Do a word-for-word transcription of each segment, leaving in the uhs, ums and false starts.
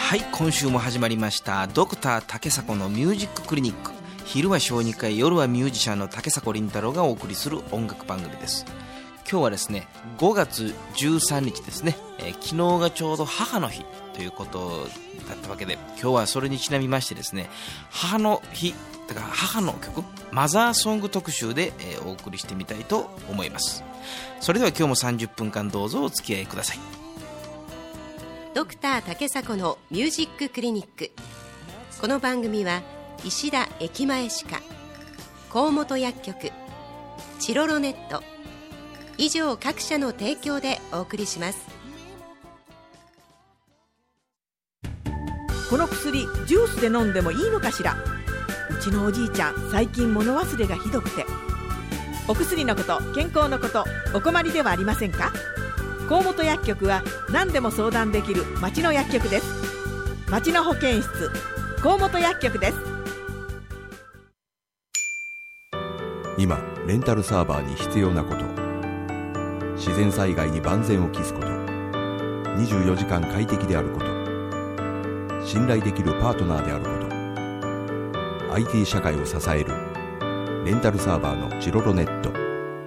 はい、今週も始まりましたドクター竹迫のミュージッククリニック。昼は小児科医、夜はミュージシャンの竹迫倫太郎がお送りする音楽番組です。今日はですねごがつじゅうさんにちですね、えー、昨日がちょうど母の日ということだったわけで、今日はそれにちなみましてですね、母の日だから母の曲マザーソング特集で、えー、お送りしてみたいと思います。それでは今日もさんじゅっぷんかんどうぞお付き合いください。 ドクター竹迫のミュージッククリニック。この番組は石田駅前歯科、河本薬局、チロロネット以上各社の提供でお送りします。 この薬ジュースで飲んでもいいのかしら。うちのおじいちゃん最近物忘れがひどくて。お薬のこと、健康のこと、お困りではありませんか。河本薬局は何でも相談できる町の薬局です。町の保健室、河本薬局です。 今レンタルサーバーに必要なこと、自然災害に万全を期すこと、にじゅうよじかん快適であること、信頼できるパートナーであること、 アイティー 社会を支えるレンタルサーバーのチロロネット。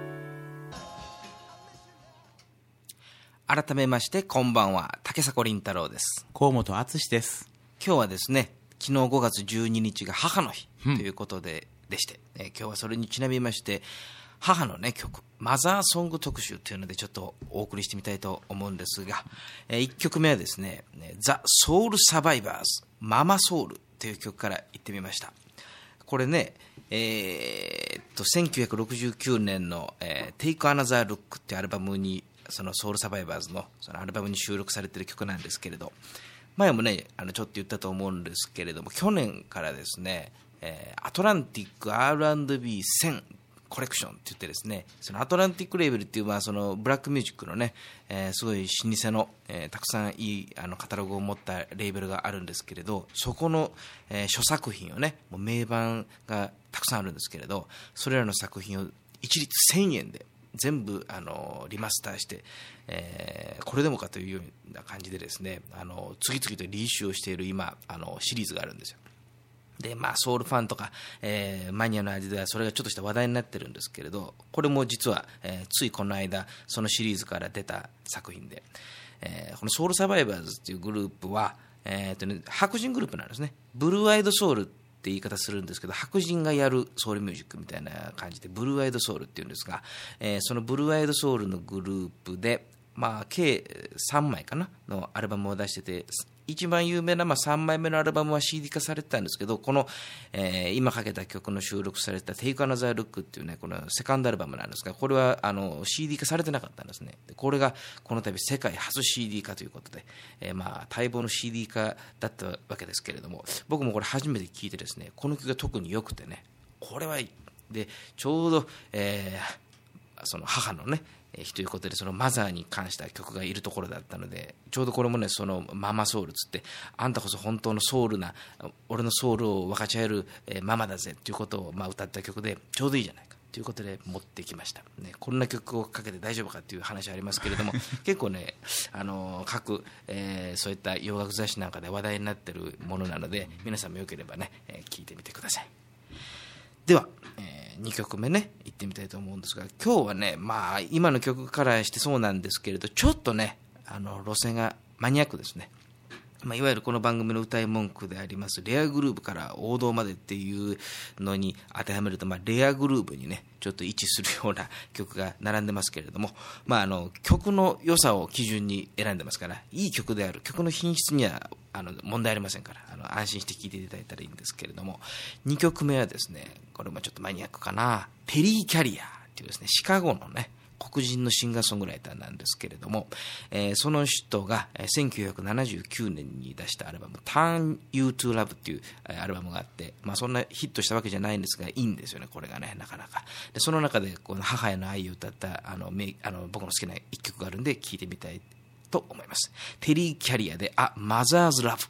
改めましてこんばんは、竹迫倫太郎です。 河本敦です。 今日はですね、昨日ごがつじゅうににちが母の日ということで、うん、でして、えー、今日はそれにちなみまして母のね曲マザーソング特集というのでちょっとお送りしてみたいと思うんですが、えー、いっきょくめはですねザ・ソウル・サバイバーズママソウルという曲からいってみました。これね、えー、っとせんきゅうひゃくろくじゅうきゅうねんの、えー、Take Another Look っていうアルバムに、そのソウルサバイバーズ の, そのアルバムに収録されている曲なんですけれど、前もねあのちょっと言ったと思うんですけれども、去年からですね、えー、アトランティック アールアンドビーせんコレクションって言ってですね、そのアトランティックレーベルっていう、まあ、そのブラックミュージックのね、えー、すごい老舗の、えー、たくさんいいあのカタログを持ったレーベルがあるんですけれど、そこの、えー、諸作品をね、もう名盤がたくさんあるんですけれど、それらの作品を一律せんえんで全部あのリマスターして、えー、これでもかというような感じでですね、あの次々とリイシューをしている今あのシリーズがあるんですよ。でまあ、ソウルファンとか、えー、マニアの間ではそれがちょっとした話題になってるんですけれど、これも実は、えー、ついこの間そのシリーズから出た作品で、えー、このソウルサバイバーズっていうグループは、えーとね、白人グループなんですね。ブルーアイドソウルって言い方するんですけど、白人がやるソウルミュージックみたいな感じでブルーアイドソウルっていうんですが、えー、そのブルーアイドソウルのグループで、まあ、計さんまいかなのアルバムを出してて、一番有名な、まあ、さんまいめのアルバムは シーディー 化されてたんですけど、この、えー、今かけた曲の収録された Take Another Look っていうね、このセカンドアルバムなんですが、これはあの シーディー 化されてなかったんですね。でこれがこの度世界初 シーディー 化ということで、えー、まあ待望の シーディー 化だったわけですけれども、僕もこれ初めて聴いてですね、この曲が特に良くてね、これはいいで、ちょうど、えー、その母のね日ということで、そのマザーに関した曲がいるところだったので、ちょうどこれもね、そのママソウルつって、あんたこそ本当のソウルな、俺のソウルを分かち合えるママだぜということをまあ歌った曲で、ちょうどいいじゃないかということで持ってきました、ね、こんな曲をかけて大丈夫かという話ありますけれども結構ね、あの各、えー、そういった洋楽雑誌なんかで話題になっているものなので、皆さんもよければね、えー、聞いてみてください。では、えー、にきょくめね行ってみたいと思うんですが、今日はね、まあ今の曲からしてそうなんですけれど、ちょっとねあの路線がマニアックですね。まあ、いわゆるこの番組の歌い文句でありますレアグルーヴから王道までっていうのに当てはめると、まあ、レアグルーヴにねちょっと位置するような曲が並んでますけれども、まあ、あの曲の良さを基準に選んでますから、いい曲である、曲の品質にはあの問題ありませんから、あの安心して聴いていただいたらいいんですけれども、にきょくめはですね、これもちょっとマニアックかな、ペリー・キャリアっていうですね、シカゴのね黒人のシンガーソングライターなんですけれども、えー、その人がせんきゅうひゃくななじゅうきゅうねんに出したアルバム Turn You to Love っていうアルバムがあって、まあ、そんなヒットしたわけじゃないんですがいいんですよね、これがね、なかなかで、その中でこの母への愛を歌ったあのあの僕の好きな一曲があるんで聴いてみたいと思います。ペリー・キャリアで A Mother's Love。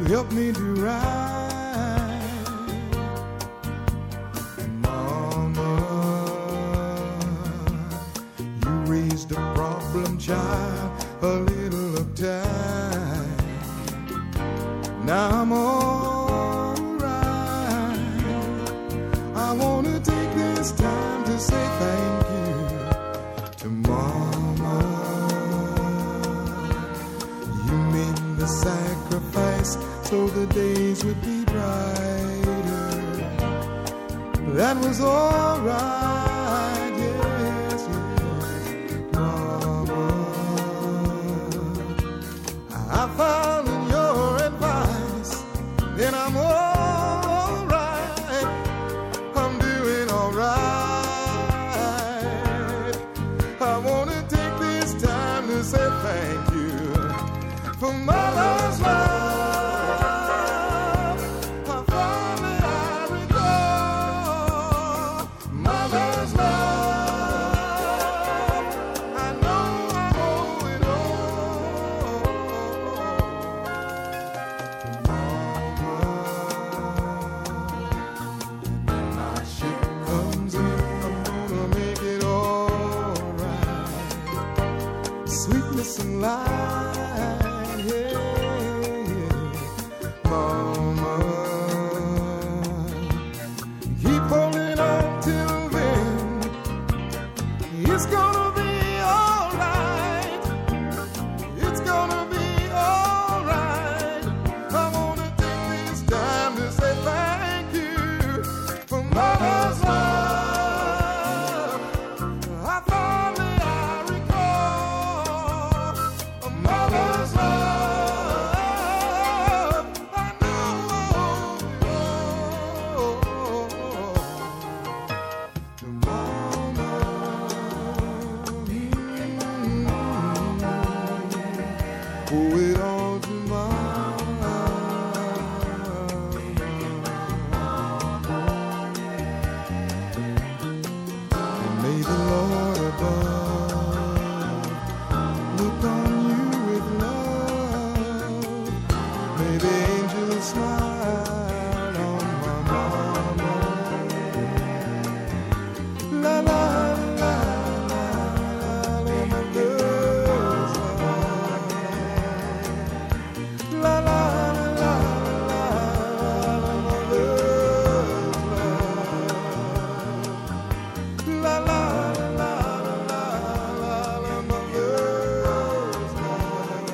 help me do right. Mama, you raised a problem child a little uptight. Now I'm alright. I want to take this time to say thank you to Mama. You made the sacrifice so the days would be brighter. That was alright, yes, yes, Mama. I found in your advice that I'm alright. I'm doing alright. I want to take this time to say thank you for Mother's love. Sweetness and light, yeah, yeah. Mama, keep holding on till then. It's gonna be alright. It's gonna be alright. I wanna take this time to say thank you for Mother's love. I finally I recall a mother's love. I know the mama. Owe it all to mama. And may the Lord above look on you with love. May the angels smile on my mama. La la la la la, my girl's love. La la la la la, my girl's love. La la la la la, my girl's love.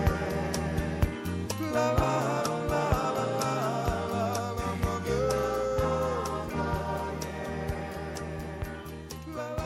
La la la la la, my girl's love.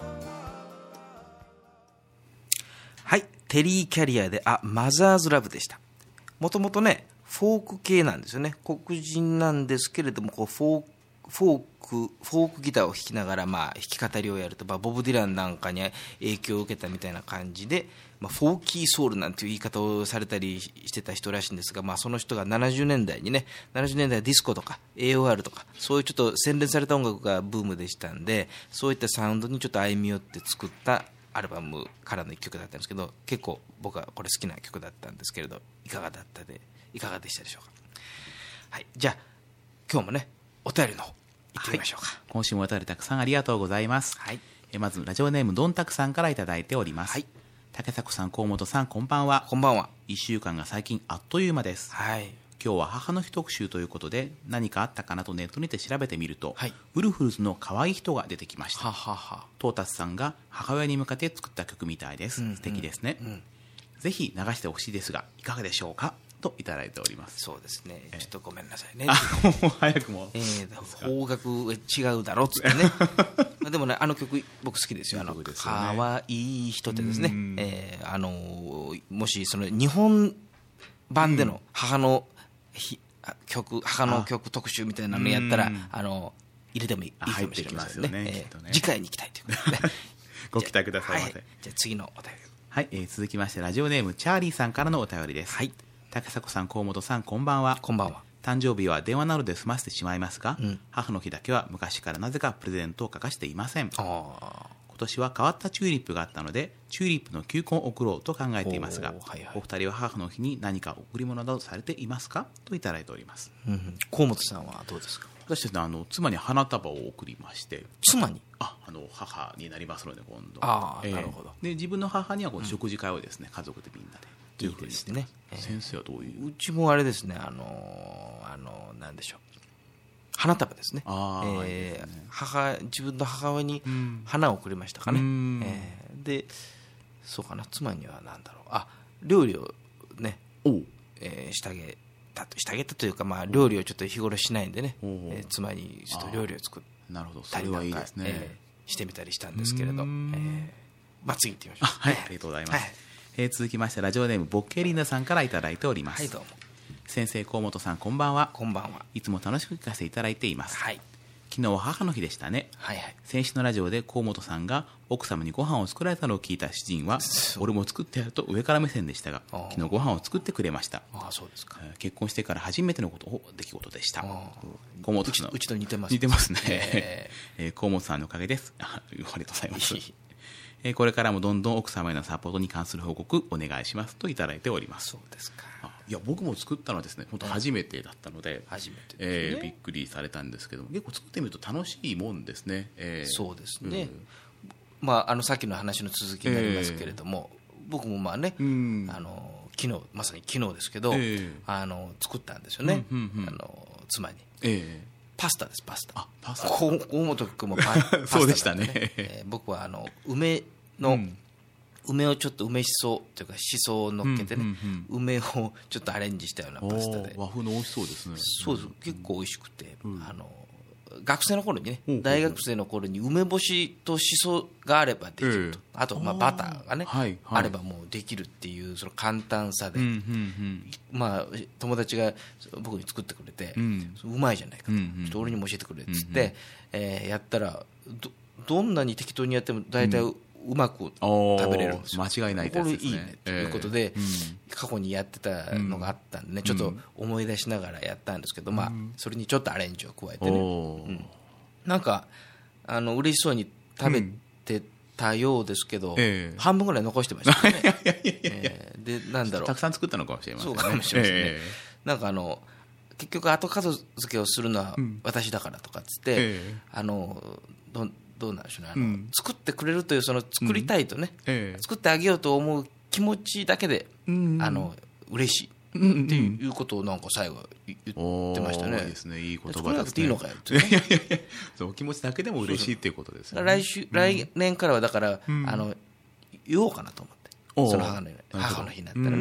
はい、テリー・キャリアで、あ、マザーズ・ラブでした。もともとね、フォーク系なんですよね。黒人なんですけれども、こうフォーク、フォーク、フォークギターを弾きながら、まあ、弾き語りをやると、まあ、ボブ・ディランなんかに影響を受けたみたいな感じで、まあ、フォーキーソウルなんていう言い方をされたりしてた人らしいんですが、まあ、その人がななじゅうねんだいにね、ななじゅうねんだいディスコとか エーオーアール とか、そういうちょっと洗練された音楽がブームでしたんで、そういったサウンドにちょっと歩み寄って作ったアルバムからの一曲だったんですけど、結構僕はこれ好きな曲だったんですけれど、いかがだったでいかがでしたでしょうか。はい、じゃあ今日もね、お便りの方行ってみましょうか。 はい、今週もお便りたくさんありがとうございます。 はい、 えまずラジオネームどんたくさんからいただいております。 はい、 竹迫さん、河本さん、こんばんは。 こんばんは。 いっしゅうかんが最近あっという間です。 はい、 今日は母の日特集ということで、何かあったかなとネットにて調べてみると、 はい、 ウルフルズの可愛い人が出てきました。 ははは。 トータスさんが母親に向かって作った曲みたいです。 うんうん、 素敵ですね、うん、ぜひ流してほしいですがいかがでしょうかといただいております。 そうですね、ちょっとごめんなさいね。 もう早くも、 えー、方角違うだろっつってねでもね、あの曲僕好きですよ。あのかわいい人ってですね、えー、あのもしその日本版での母の日曲、母の曲特集みたいなのやったら、あの入れてもいいかもしれませんね。ね、えーね、次回に行きたいということで、ね、 ご期待くださいませ。 はい、じゃあ次のお便り。 はい、えー、続きましてラジオネームチャーリーさんからのお便りです。 はい、 竹迫さん、河本さん、こんばんは。 こんばんは。 誕生日は電話などで済ませてしまいますが、 うん、 母の日だけは昔からなぜかプレゼントを書かしていません。 あ、 今今年は変わったチューリップがあったのでチューリップの球根を贈ろうと考えていますが、 お、はいはい、 お二人は母の日に何か贈り物などされていますかといただいております。 うんうん、河本さんはどうですか？ 私ですね、あの妻に花束を贈りまして。 妻に？ ああの母になりますので今度。 あ、 えー、 なるほど。 で自分の母にはこの食事会をですね、うん、家族でみんなでというふうにいいですね。 先生はどういう？ うちもあれですね、あのあのなんでしょう、花束ですね。 あ、 えー、 いいですね。 母自分の母親に花を贈りましたかね。うん、えー、でそうかな、妻には何だろう、あ、料理をね、えー、してあげたとしてあげたというか、まあ、料理をちょっと日頃しないんでね、えー、妻にちょっと料理を作ったりなんか、ね、えー、してみたりしたんですけれど、えーまあ、次行ってみましょう。 はい、ありがとうございます。はい、えー、続きましてラジオネームボッケリーナさんからいただいております。 はい、どうも。 先生、河本さん、こんばんは。 こんばんは。 いつも楽しく聞かせていただいています。 はい。 昨日は母の日でしたね。 はいはい。 先週のラジオで河本さんが奥様にご飯を作られたのを聞いた主人は、俺も作ってやると上から目線でしたが、昨日ご飯を作ってくれました。 ああ、そうですか。 結婚してから初めてのこと出来事でした。河本さんのうちと似てます。 似てますね。えー、河本さんのおかげです。ありがとうございます。えー、これからもどんどん奥様へのサポートに関する報告お願いしますといただいております。 そうですか。 いや僕も作ったのはですね、本当初めてだったので、 初めてですね、 えー、びっくりされたんですけども、結構作ってみると楽しいもんですね。えー、 そうですね、うん、まあ、あのさっきの話の続きになりますけれども、えー、僕もまあね、うん、あの昨日まさに昨日ですけど、えー、あの作ったんですよね、うんうんうん、あの妻に、えー、パスタです。パスタ。あ、パスタ。河本君もパスタだったね。 そうでしたね、 えー、僕はあの梅の、うん梅をちょっと梅しそというかしそを乗っけてね、うんうんうん、梅をちょっとアレンジしたようなパスタで、 和風の美味しそうですね。 そうです、結構美味しくて、うん、あの学生の頃にね、うん、大学生の頃に梅干しとしそがあればできると、えー、あとまあバターがね あ,、はいはい、あればもうできるっていうその簡単さで、うんうんうん、まあ友達が僕に作ってくれて、うん、うまいじゃないかと、うんうん、ちょっと俺にも教えてくれっつって、うんうん、えー、やったら ど, どんなに適当にやっても大体、うんうまく食べれるんですよ。 間違いないですね。 これいいねということで、えーうん、過去にやってたのがあったんでね、うん、ちょっと思い出しながらやったんですけど、うん、まあそれにちょっとアレンジを加えてね、うん、なんかあの嬉しそうに食べてたようですけど、うんえー、半分ぐらい残してましたね。えー、でなんだろう、 たくさん作ったのかもしれませんね。 そうかもしれませんね。えー、なんかあの結局後片付けをするのは私だからとかっつって、うんえー、あのどどうなんでしょうね、あの、うん、作ってくれるというその作りたいとね、うんええ、作ってあげようと思う気持ちだけで、うんうん、あの嬉しい、うんうん、っていうことをなんか最後言ってましたね。 いいですね、いい言葉ですね。 作らなくていいのかよって、ね、 いやいやいや、そう気持ちだけでも嬉しいっていうことですよね。 来週、うん、来年からはだから、うん、あの言おうかなと思って、その母の日、母の日になったらね、うんうん、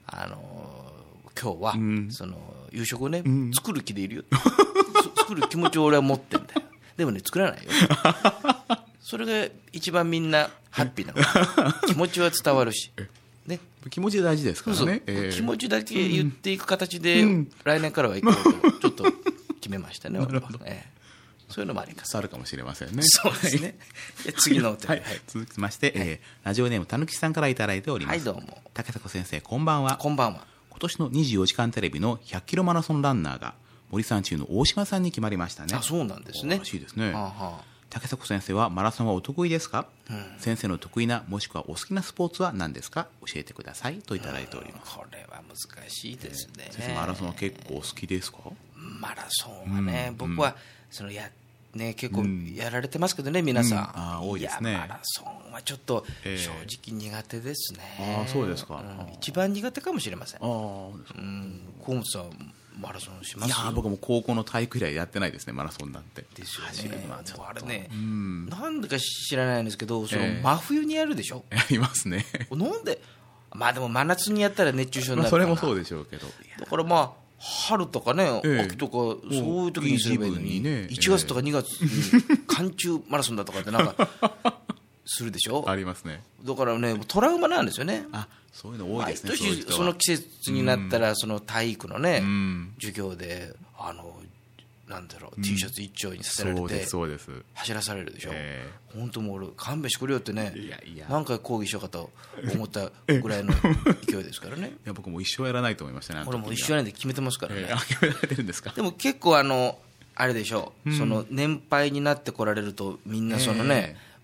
あの今日は、うん、その夕食をね、うん、作る気でいるよ作る気持ちを俺は持ってんだよ。でもね作らないよ。それが一番みんなハッピーなの。気持ちは伝わるし、ね、 気持ち大事ですからね。そうそう、えー、 気持ちだけ言っていく形で、うん、来年からはいこうとちょっと決めましたね。俺は、えー、そういうのもありかあるかもしれませんね。 そうですね。次のお手、 はいはい、続きまして、はい、えー、ラジオネームたぬきさんからいただいております。 はい、どうも。 竹迫先生、こんばんは。 こんばんは。 今年のにじゅうよじかんテレビのひゃっキロマラソンランナーが森さん中の大島さんに決まりましたね。 あ、そうなんですね。 らしいですね。 はあはあ、 竹迫先生はマラソンはお得意ですか、うん、先生の得意なもしくはお好きなスポーツは何ですか、教えてくださいといただいております。 これは難しいですね。 先生マラソンは結構お好きですか？ マラソンはね、うん、僕はそのや、ね、結構やられてますけどね、皆さん、うん、 あ多いですね。 いやマラソンはちょっと正直苦手ですね、 えー、あそうですか、 うん、一番苦手かもしれません。あ、うん、河本さんマラソンします？ いや僕も高校の体育以来やってないですね、マラソンなんて。 ですよね。あれね、うん、なんでか知らないんですけど、その真冬にやるでしょ。 やりますね。 なんで、まあでも真夏にやったら熱中症になるから、 まあ、それもそうでしょうけど、だからまあ春とかね、ええ、秋とかそういう時にすればいいのに、いいね、いちがつとかにがつに寒中マラソンだとかってなんかするでしょ。 ありますね。 だからねトラウマなんですよね。 あ、そういうの多いですね。 毎年その季節になったら、その体育のね、うん、授業であのなんだろう、うん、T シャツ一丁にさせられて、そうですそうです、走らされるでしょ、えー、本当もう俺勘弁してくれよってね、いやいや何回抗議しようかと思ったぐらいの勢いですからね。 いや僕も一生やらないと思いましたね。 俺も一生やらないで決めてますからね、 えー、決められてるんですか。 でも結構あのあれでしょう、うん、その年配になってこられるとみんなそのね、えー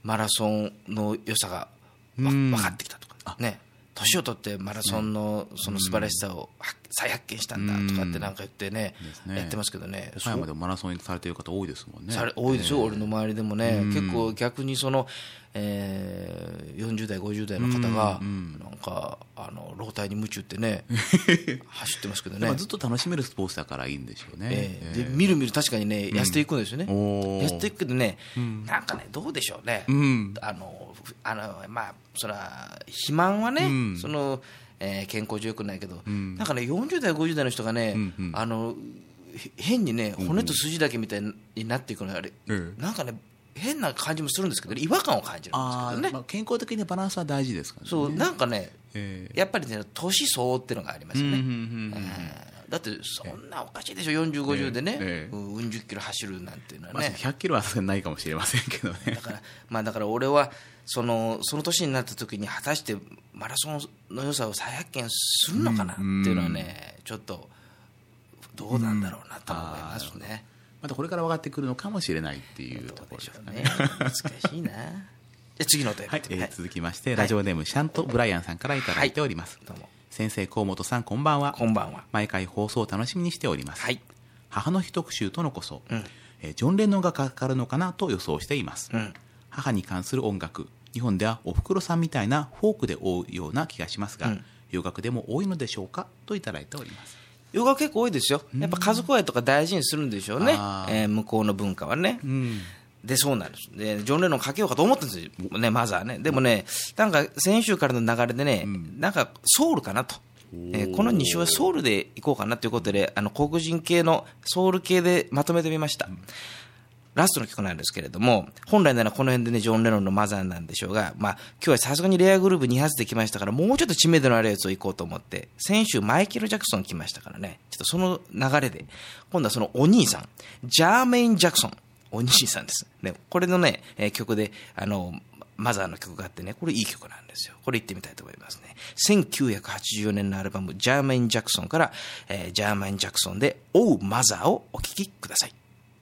マラソンの良さがわ分かってきたとかね、年を取ってマラソンのその素晴らしさを再発見したんだとかってなんか言ってね、やってますけどね。 岡山でもマラソンされてる方多いですもんね。 され多いですよ、俺の周りでもね。結構逆にその、えー、よんじゅう代ごじゅう代の方がなんかあの老体に夢中ってね走ってますけどね。 ずっと楽しめるスポーツだからいいんでしょうね。 えー、でみるみる確かにね痩せていくんですよね。痩せていくけどね、なんかねどうでしょうね。あのあのまあそら肥満はね、そのえー、健康上良くないけど、なんかねよんじゅう代ごじゅう代の人がね、あの変にね骨と筋だけみたいになっていくのあれ、なんかね変な感じもするんですけど、違和感を感じるんですけどね。 まあ、健康的にバランスは大事ですからね。 そうなんかね、えー、やっぱりね年相応っていうのがありますよね。だってそんなおかしいでしょ、よんじゅう、ごじゅうでね、えー、うん十キロ走るなんていうのはね、 まあ、ひゃっキロはないかもしれませんけどね。 だから、まあ、だから俺はそのその年になった時に果たしてマラソンの良さを再発見するのかなっていうのはね、ちょっとどうなんだろうなと思いますね。 またこれから分かってくるのかもしれないっていうところですかね。 難しいな。じゃあ次のお便り、 はいえー、続きまして、はい、ラジオネームシャント・ブライアンさんからいただいております、はい、どうも先生河本さんこんばんは。 こんばんは。 毎回放送を楽しみにしております、はい、母の日特集とのこそ、うんえー、ジョン・レノンがかかるのかなと予想しています、うん、母に関する音楽、日本ではおふくろさんみたいなフォークで多いような気がしますが、うん、洋楽でも多いのでしょうかといただいております。 洋楽結構多いですよ。やっぱ家族愛とか大事にするんでしょうね、えー、向こうの文化はね、うん、でそうなんですでジョン・レノンかけようかと思ったんですよ、ね、まずはね。でもねなんか先週からの流れでね、うん、なんかソウルかなと、えー、このに週はソウルで行こうかなということで、あの黒人系のソウル系でまとめてみました、うん、ラストの曲なんですけれども、本来ならこの辺でねジョン・レノンのマザーなんでしょうが、まあ、今日はさすがにレアグループに発できましたから、もうちょっと知名度のあるやつを行こうと思って、先週マイケル・ジャクソン来ましたからね、ちょっとその流れで今度はそのお兄さんジャーメイン・ジャクソン、お兄さんです、ね、これのね、えー、曲であのマザーの曲があってね、これいい曲なんですよ。これ行ってみたいと思いますね。せんきゅうひゃくはちじゅうよねんのアルバムジャーメイン・ジャクソンから、えー、ジャーメイン・ジャクソンでオー・マザーをお聴きください。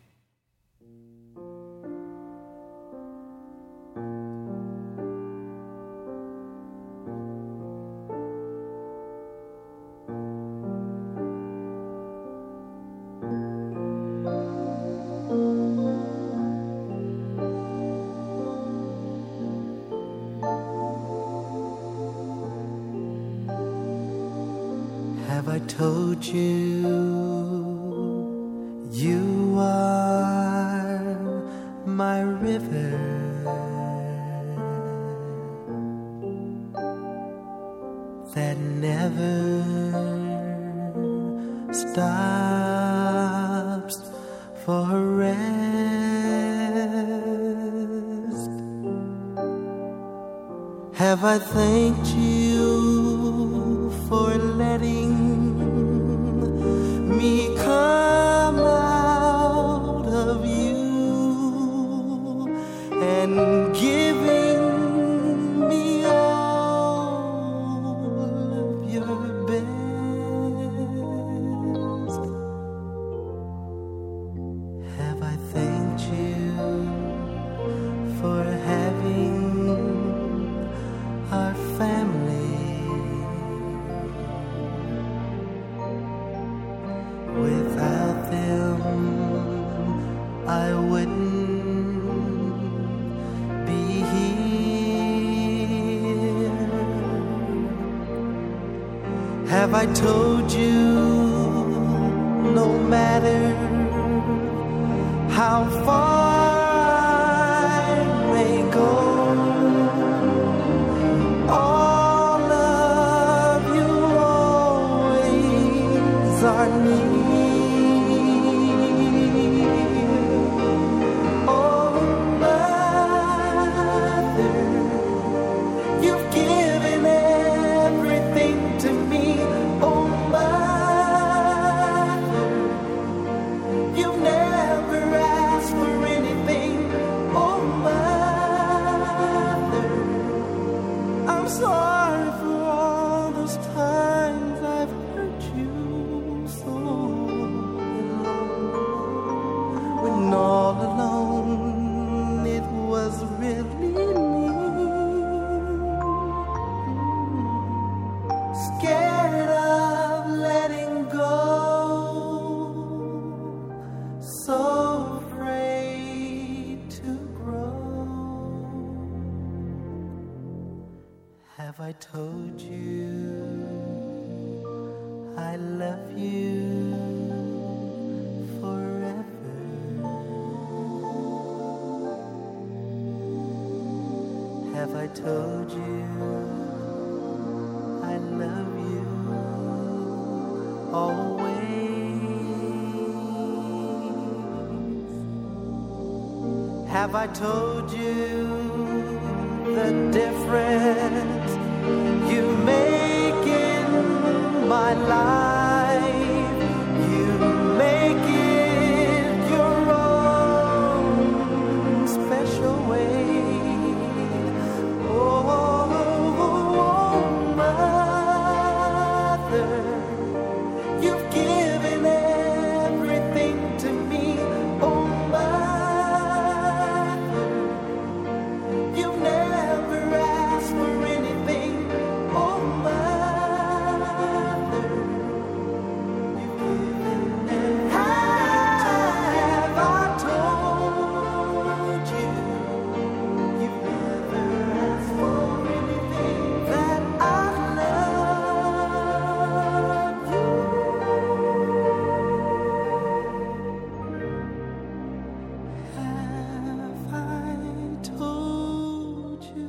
Have I told you you are my river? That never stops for rest. Have I thanked you for letting me come out of you and giving me all of your best? Have I thanked you for having our family? Without them, I wouldn't be here. Have I told you no matter how far I may go, all of you always are near? Sorry for all those times I've hurt you so. told you I love you forever? Have I told you I love you always? Have I told you the difference you make in my life? You make it your own special way. Oh, mother, you've given everything to me. Oh, mother, you've never asked for anything. Oh, mother, you've given everything. Have I told you you've never asked for anything, that I love you? Have I told you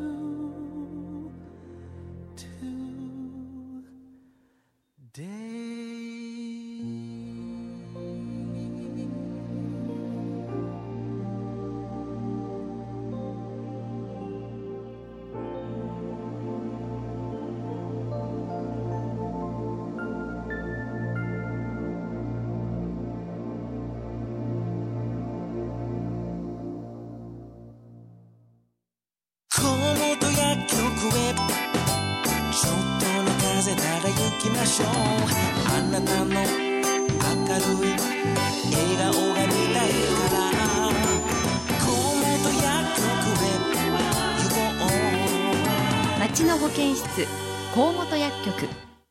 河本薬局へちょっとの風なら行きましょう。あなたの明るい笑顔が見たいから河本薬局へ行こう。 町の保健室河本薬局。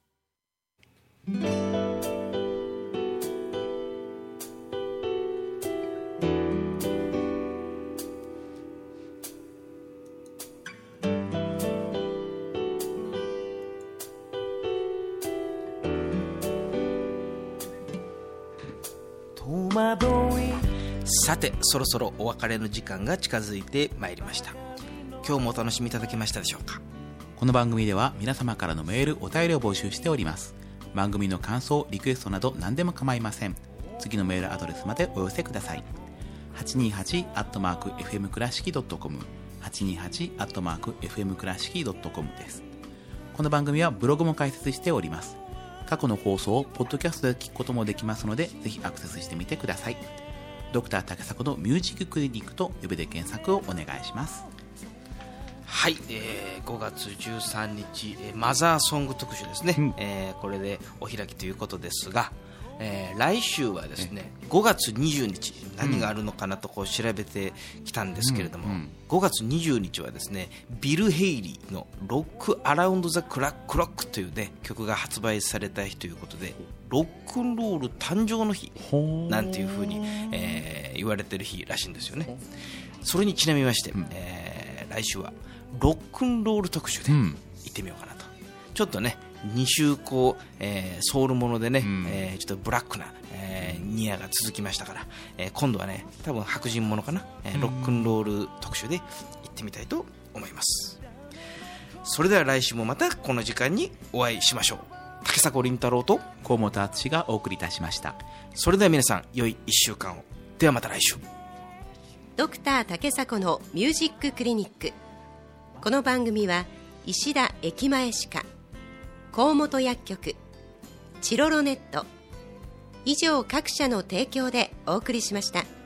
さてそろそろお別れの時間が近づいてまいりました。今日もお楽しみいただけましたでしょうか。 この番組では皆様からのメールお便りを募集しております。番組の感想リクエストなど何でも構いません。次のメールアドレスまでお寄せください。 はちにーはち アットマーク エフエム 倉敷 ドットコム はちにーはち アットマーク エフエム 倉敷 ドットコム です。この番組はブログも開設しております。過去の放送をポッドキャストで聞くこともできますので、ぜひアクセスしてみてください。ドクター竹迫のミュージッククリニックとウェブで検索をお願いします。 はい、えー、ごがつじゅうさんにち、えー、マザーソング特集ですね、うんえー、これでお開きということですが、えー、来週はですねごがつにじゅうにち何があるのかなとこう調べてきたんですけれども、うんうん、ごがつにじゅうにちはですねビル・ヘイリーのロック・アラウンド・ザ・クラック・ロックという、ね、曲が発売された日ということで、ロックンロール誕生の日なんていうふうに、えー、言われてる日らしいんですよね。それにちなみまして、うんえー、来週はロックンロール特集で行ってみようかなと、うん、ちょっとねに週こう、えー、ソウルものでね、うんえー、ちょっとブラックな、えー、ニアが続きましたから、えー、今度はね多分白人ものかな、えー、ロックンロール特集で行ってみたいと思います。それでは来週もまたこの時間にお会いしましょう。竹迫倫太郎と河本敦がお送りいたしました。 それでは皆さん良いいっしゅうかんを。ではまた来週。 ドクター竹迫のミュージッククリニック。この番組は石田駅前歯科、河本薬局、チロロネット以上各社の提供でお送りしました。